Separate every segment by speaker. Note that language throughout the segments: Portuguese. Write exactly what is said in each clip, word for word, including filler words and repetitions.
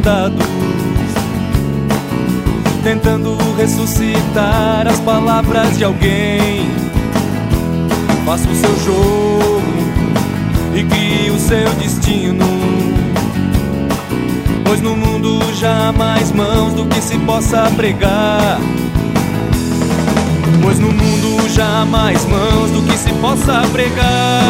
Speaker 1: vendados, tentando ressuscitar as palavras de alguém. Faça o seu jogo e crie o seu destino, pois no mundo já há mais mãos do que se possa pregar. Pois no mundo já há mais mãos do que se possa pregar.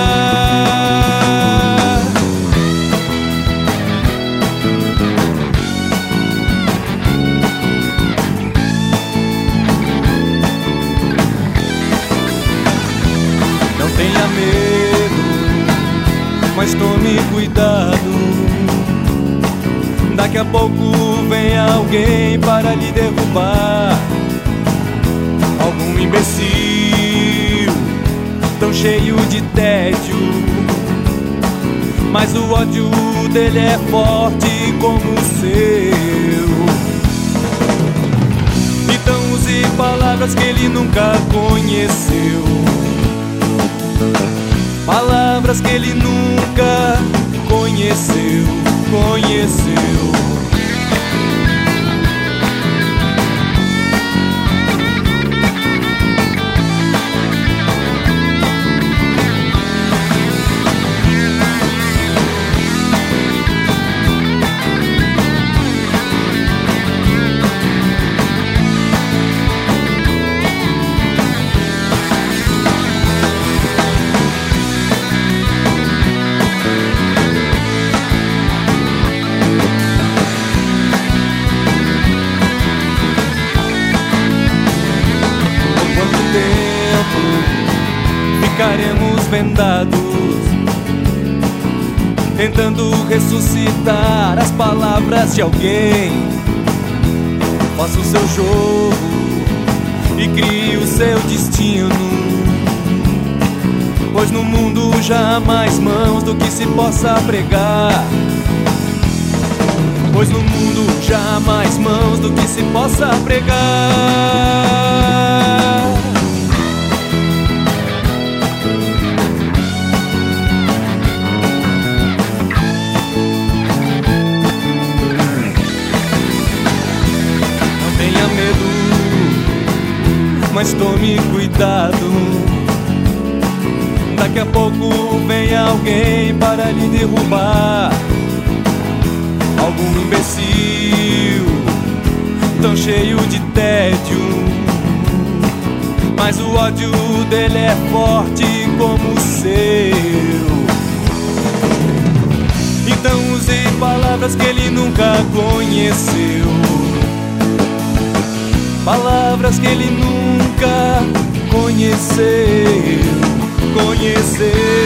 Speaker 1: Não tenha medo, mas tome cuidado. Daqui a pouco vem alguém para lhe derrubar. Algum imbecil, tão cheio de tédio, mas o ódio dele é forte como o seu. Então use palavras que ele nunca conheceu, palavras que ele nunca conheceu, conheceu. Ficaremos vendados, tentando ressuscitar as palavras de alguém. Faça o seu jogo e crie o seu destino, pois no mundo já há mais mãos do que se possa pregar. Pois no mundo já há mais mãos do que se possa pregar. Mas tome cuidado, daqui a pouco vem alguém para lhe derrubar. Algum imbecil, tão cheio de tédio, mas o ódio dele é forte como o seu. Então use palavras que ele nunca conheceu, palavras que ele nunca conheceu, conheceu.